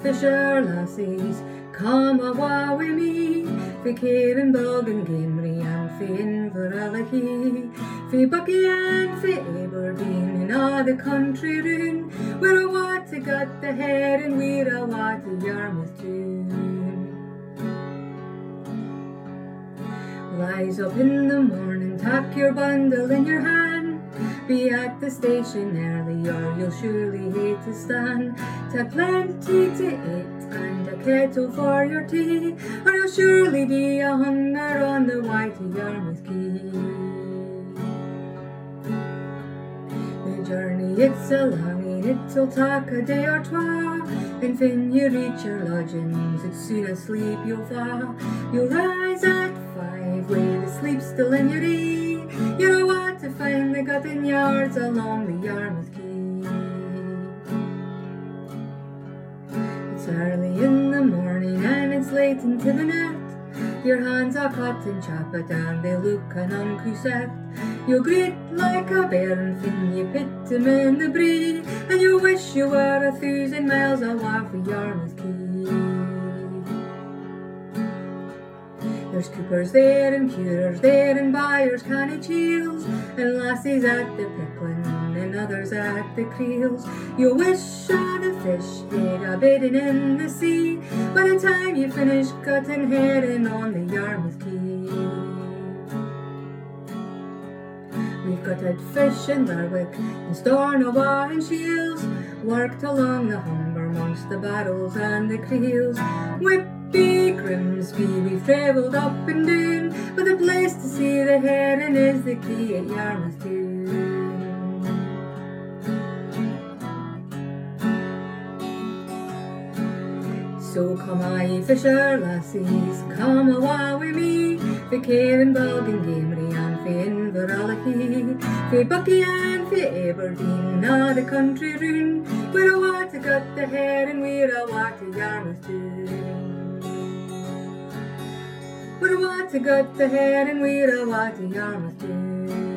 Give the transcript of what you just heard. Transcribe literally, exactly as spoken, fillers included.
fisher lassies, come awa wi me, fi Cairn Bog and Gimri and fi Inveralachie, fi Buckie and fi Aberdeen in a' the country roon, we're awa to gut the head and we're awa to Yarmouth too. Rise up in the morning, tuck your bundle in your hand, be at the station early or you'll surely hate to stand. To plenty to eat and a kettle for your tea, or you'll surely be a hunger on the way to Yarmouth Quay. The journey it's a longing, it'll take a day or twa, and when you reach your lodgings it's soon asleep you'll fall. You'll rise at five with the sleep still in your ear, you're awa to find the gutting yards along the Yarmouth Quay. It's early in the morning and it's late into the night, your hands are cut and chopped and they look an uncouth. You'll greet like a bairn fin you pit him in the bree, and you wish you were a thousand miles away from Yarmouth Quay. There's coopers there and curers there and buyers canny cheels, and lassies at the pickling and others at the creels. You wish a the fish had a bidding in the sea, by the time you finish cutting herring on the Yarmouth Quay. We've gutted fish in Berwick and Stornoway and Shields, worked along the Humber amongst the barrels and the creels. Whippy Grimsby we've travelled up and down, but the place to see the herring is the quay at Yarmouth Town. So come aye fisher lassies, come awa wi me, fi Cairn Bog and Gimri and fi Inveralachie, fi Buckie and fi Aberdeen, a' the country roon, we're awa to gut the herring, we're awa to Yarmouth Town. We're awa to gut the herring, we're awa to Yarmouth Town.